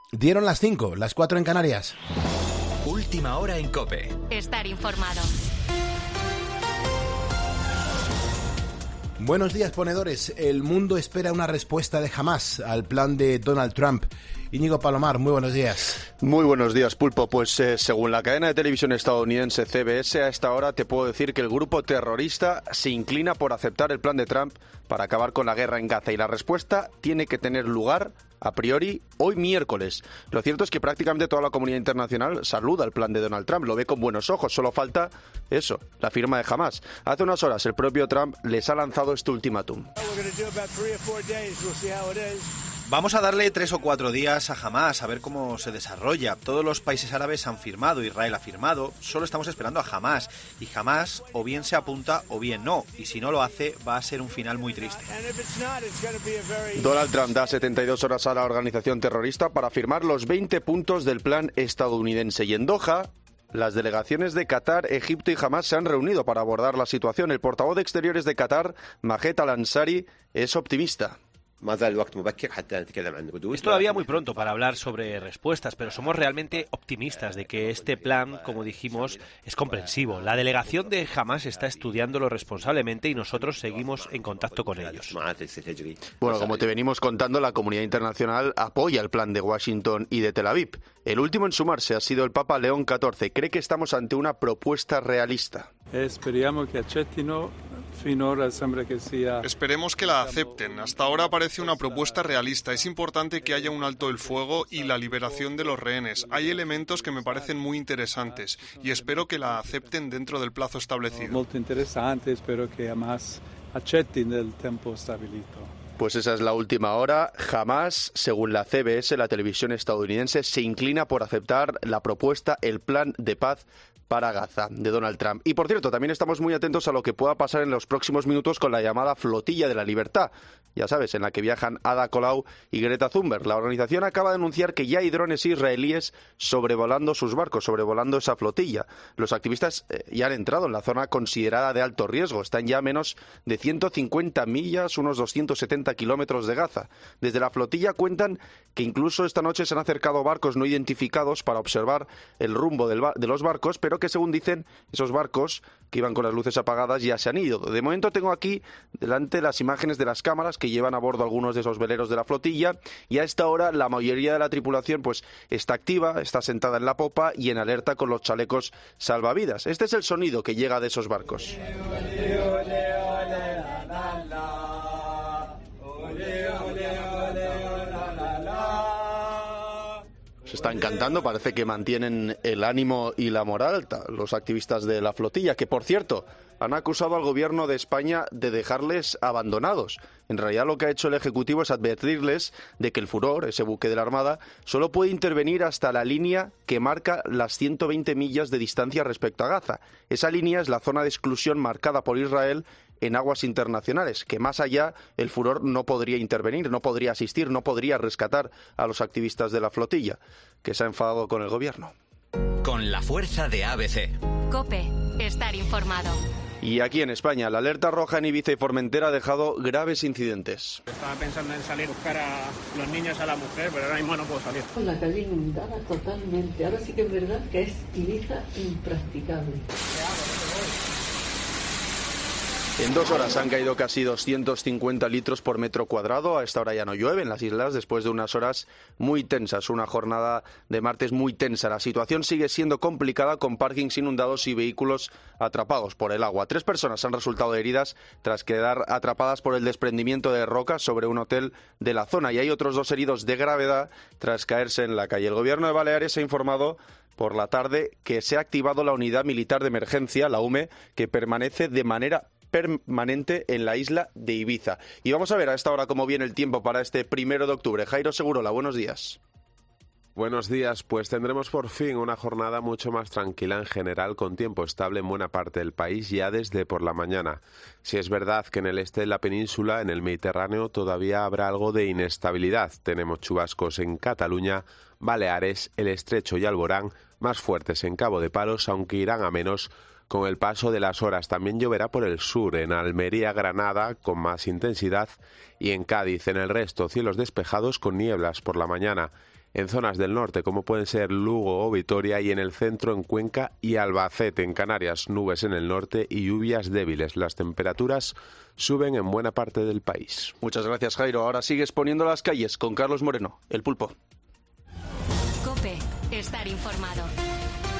Dieron las 5, las 4 en Canarias. Última hora en COPE. Estar informado. Buenos días, ponedores. El mundo espera una respuesta de Hamás al plan de Donald Trump. Íñigo Palomar, muy buenos días. Muy buenos días, Pulpo. Pues según la cadena de televisión estadounidense CBS, a esta hora te puedo decir que el grupo terrorista se inclina por aceptar el plan de Trump para acabar con la guerra en Gaza. Y la respuesta tiene que tener lugar, a priori, hoy miércoles. Lo cierto es que prácticamente toda la comunidad internacional saluda el plan de Donald Trump, lo ve con buenos ojos. Solo falta eso, la firma de Hamás. Hace unas horas el propio Trump les ha lanzado este ultimátum. Vamos a darle 3 o 4 días a Hamás, a ver cómo se desarrolla. Todos los países árabes han firmado, Israel ha firmado, solo estamos esperando a Hamás. Y Hamás o bien se apunta o bien no. Y si no lo hace, va a ser un final muy triste. Donald Trump da 72 horas a la organización terrorista para firmar los 20 puntos del plan estadounidense. Y en Doha, las delegaciones de Qatar, Egipto y Hamás se han reunido para abordar la situación. El portavoz de Exteriores de Qatar, Majed Al-Ansari, es optimista. Es todavía muy pronto para hablar sobre respuestas, pero somos realmente optimistas de que este plan, como dijimos, es comprensivo. La delegación de Hamás está estudiándolo responsablemente y nosotros seguimos en contacto con ellos. Bueno, como te venimos contando, la comunidad internacional apoya el plan de Washington y de Tel Aviv. El último en sumarse ha sido el Papa León XIV. Cree que estamos ante una propuesta realista. Esperemos que la acepten. Hasta ahora parece una propuesta realista. Es importante que haya un alto el fuego y la liberación de los rehenes. Hay elementos que me parecen muy interesantes y espero que la acepten dentro del plazo establecido. Muy interesante, espero que además acepten el tiempo establecido. Pues esa es la última hora. Hamás, según la CBS, la televisión estadounidense, se inclina por aceptar la propuesta, el plan de paz para Gaza de Donald Trump. Y por cierto, también estamos muy atentos a lo que pueda pasar en los próximos minutos con la llamada Flotilla de la Libertad, ya sabes, en la que viajan Ada Colau y Greta Thunberg. La organización acaba de anunciar que ya hay drones israelíes sobrevolando sus barcos, sobrevolando esa flotilla. Los activistas ya han entrado en la zona considerada de alto riesgo. Están ya a menos de 150 millas, unos 270 kilómetros de Gaza. Desde la flotilla cuentan que incluso esta noche se han acercado barcos no identificados para observar el rumbo de los barcos, pero que según dicen esos barcos que iban con las luces apagadas ya se han ido. De momento tengo aquí delante las imágenes de las cámaras que llevan a bordo algunos de esos veleros de la flotilla y a esta hora la mayoría de la tripulación pues está activa, está sentada en la popa y en alerta con los chalecos salvavidas. Este es el sonido que llega de esos barcos. Se están cantando, parece que mantienen el ánimo y la moral alta los activistas de la flotilla, que por cierto han acusado al gobierno de España de dejarles abandonados. En realidad lo que ha hecho el Ejecutivo es advertirles de que el Furor, ese buque de la Armada, solo puede intervenir hasta la línea que marca las 120 millas de distancia respecto a Gaza. Esa línea es la zona de exclusión marcada por Israel en aguas internacionales, que más allá el Furor no podría intervenir, no podría asistir, no podría rescatar a los activistas de la flotilla, que se ha enfadado con el gobierno. Con la fuerza de ABC. COPE, estar informado. Y aquí en España, la alerta roja en Ibiza y Formentera ha dejado graves incidentes. Estaba pensando en salir a buscar a los niños a la mujer, pero ahora mismo no puedo salir. La calle inundada totalmente. Ahora sí que es verdad que es Ibiza impracticable. En 2 horas han caído casi 250 litros por metro cuadrado. A esta hora ya no llueve en las islas después de unas horas muy tensas. Una jornada de martes muy tensa. La situación sigue siendo complicada con parkings inundados y vehículos atrapados por el agua. 3 personas han resultado heridas tras quedar atrapadas por el desprendimiento de rocas sobre un hotel de la zona. Y hay otros 2 heridos de gravedad tras caerse en la calle. El gobierno de Baleares ha informado por la tarde que se ha activado la unidad militar de emergencia, la UME, que permanece de manera permanente en la isla de Ibiza. Y vamos a ver a esta hora cómo viene el tiempo para este 1 de octubre. Jairo Segurola, buenos días. Buenos días, pues tendremos por fin una jornada mucho más tranquila en general, con tiempo estable en buena parte del país ya desde por la mañana. Si es verdad que en el este de la península, en el Mediterráneo, todavía habrá algo de inestabilidad. Tenemos chubascos en Cataluña, Baleares, el Estrecho y Alborán, más fuertes en Cabo de Palos, aunque irán a menos con el paso de las horas. También lloverá por el sur, en Almería, Granada, con más intensidad, y en Cádiz. En el resto, cielos despejados con nieblas por la mañana. en zonas del norte como pueden ser Lugo o Vitoria, y en el centro, en Cuenca y Albacete. En Canarias, nubes en el norte y lluvias débiles. Las temperaturas suben en buena parte del país. Muchas gracias, Jairo. Ahora sigues poniendo las calles con Carlos Moreno, el Pulpo. COPE. Estar informado.